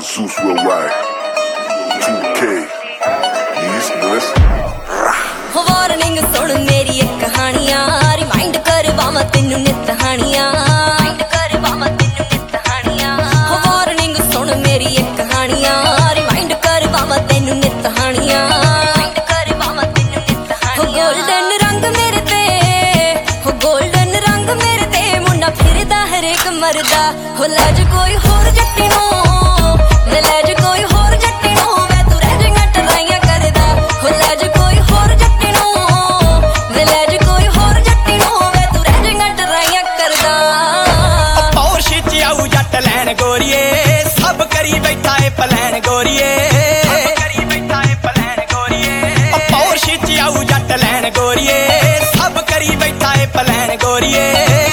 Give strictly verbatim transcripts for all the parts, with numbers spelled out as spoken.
Zeus Worldwide, two K, East West. Warning सुन मेरी एक कहानियां रिमाइंड करवावा तेनू नित कहानियां रिमाइंड करवावा तेनू नित कहानियां वार्निंग सुन मेरी एक कहानियां रिमाइंड करवावा तेनू नित कहानियां रिमाइंड करवावा तेनू नित कहानियां गोल्डन रंग मेरे ते हो गोल्डन रंग मेरे ते मुन्ना फिरदा हर एक मरदा हो लज कोई होर जट्टी नो मैं लज कोई होर जट्टी नो मैं तू रह जाएगा टराइयां करदा हो लज कोई होर जट्टी नो मैं लज कोई होर जट्टी नो मैं तू रह जाएगा टराइयां करदा पौर छिच आऊ जट लैन गोरीए सब करी बैठा है पलैन गोरीए करी बैठा है पलैन गोरीए पौर छिच आऊ जट लैन गोरीए सब करी बैठा है पलैन गोरीए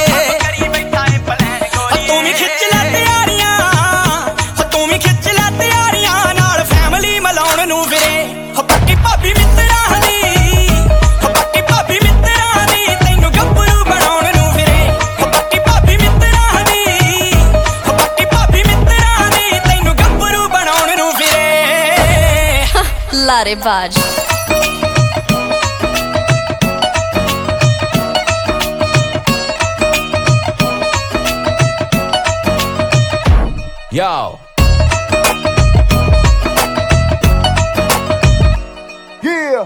लारे बाज Yo Yeah.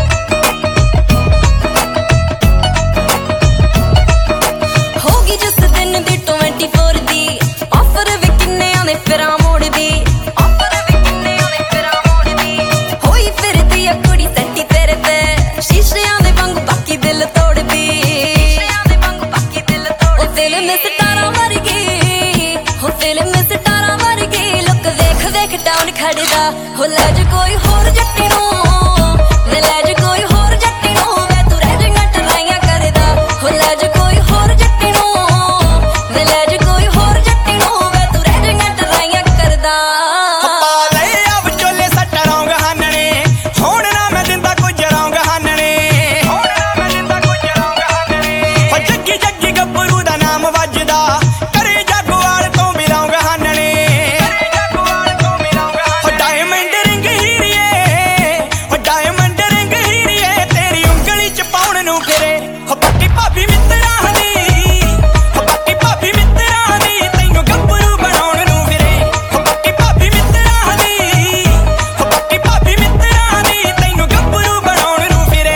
होगी जिस दिन दी ट्वेंटी फोर दी ऑफर भी किन्ने आने फिरा मोड़ दी ऑफर भी किन्ने आने फिरा मोड़ दी होई फिरदी आ कुड़ी सट्टी तेरे ते शीशियां दे वांगू बाकी दिल तोड़ दी शीशियां दे वांगू बाकी दिल तोड़ दी दिल में सितारा वर्गी हो दिल में सितारा वर्गी लुक देख देख टाउन खड़दा हो लज कोई होर जट्टी नो मैं लज कोई होर जट्टी नो मैं तू रह जाएगा टराइयां करदा हो लज कोई होर जट्टी नो मैं लज कोई होर जट्टी नो मैं तू रह जाएगा टराइयां करदा पा ले अब चोले सट रौंग हानने होण ना मैं दिंदा कुछ रौंग हानने होण ना मैं दिंदा कुछ रौंग हानने हो जग्गी जग्गी गब्बरू दा नाम वजदा करे जागवाल तो भी रौंग हानने करे जागवाल तो भी रौंग हानने हो डायमंड रिंग हीरिए हो डायमंड रिंग हीरिए तेरी ਉਂਗਲੀ ਚ ਪਾਉਣ ਨੂੰ ਫਿਰੇ ਹੋ ਪੱਕੀ ਭਾਬੀ ਮਿੱਤਰਾਂ ਦੀ ਹੋ ਪੱਕੀ ਭਾਬੀ ਮਿੱਤਰਾਂ ਦੀ ਤੈਨੂੰ ਗੱਭਰੂ ਬਣਾਉਣ ਨੂੰ ਫਿਰੇ ਹੋ ਪੱਕੀ ਭਾਬੀ ਮਿੱਤਰਾਂ ਦੀ ਹੋ ਪੱਕੀ ਭਾਬੀ ਮਿੱਤਰਾਂ ਦੀ ਤੈਨੂੰ ਗੱਭਰੂ ਬਣਾਉਣ ਨੂੰ ਫਿਰੇ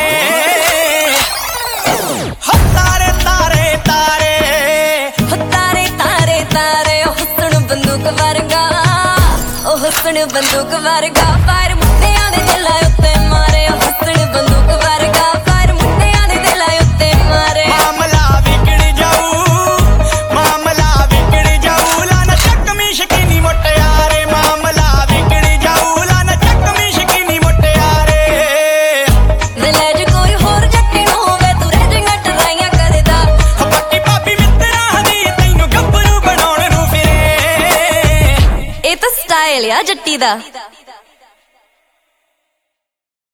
ਹੋ ਤਾਰੇ ਤਾਰੇ ਤਾਰੇ ਹੋ ਤਾਰੇ ਤਾਰੇ ਤਾਰੇ ਉਹ ਹੁਸਨ ਬੰਦੂਕ ਵਰਗਾ ਉਹ ਹੁਸਨ ਬੰਦੂਕ ਵਰਗਾ ਫਾਇਰ ਮੁੰਡਿਆਂ ਦੇ ਦਿਲਾਂ ਉੱਤੇ ਮਾਰੇ ਉਹ ਹੁਸਨ ਬੰਦੂਕ ਵਰਗਾ ਫਾਇਰ ਮੁੰਡਿਆਂ ਦੇ ਦਿਲਾਂ ਉੱਤੇ ਮਾਰੇ ਮਾਮਲਾ ਵਿਗੜ ਜਾਊ ਮਾਮਲਾ ਵਿਗੜ ਜਾਊ ਲਾਨਾ ਚੱਕਵੀਂ ਸ਼ਕੀਨੀ ਮੁਟਿਆਰੇ ਮਾਮਲਾ ਵਿਗੜ ਜਾਊ ਲਾਨਾ ਚੱਕਵੀਂ ਸ਼ਕੀਨੀ ਮੁਟਿਆਰੇ ਮੈਂ ਲਜ ਕੋਈ ਹੋਰ ਜੱਟੀ ਨੂੰ ਵੇ ਤੂੰ ਰਹਿ ਜਾਏਗਾ ਟਰਾਈਆਂ ਕਰਦਾ ਹੋ ਪੱਕੀ ਭਾਬੀ ਮਿੱਤਰਾਂ ਦੀ ਤੈਨੂੰ ਗੱਭਰੂ ਬਣਾਉਣ ਨੂੰ ਫਿਰੇ ਇਹ ਤਾਂ ਸਟਾਈਲ ਆ ਜੱਟੀ ਦਾ।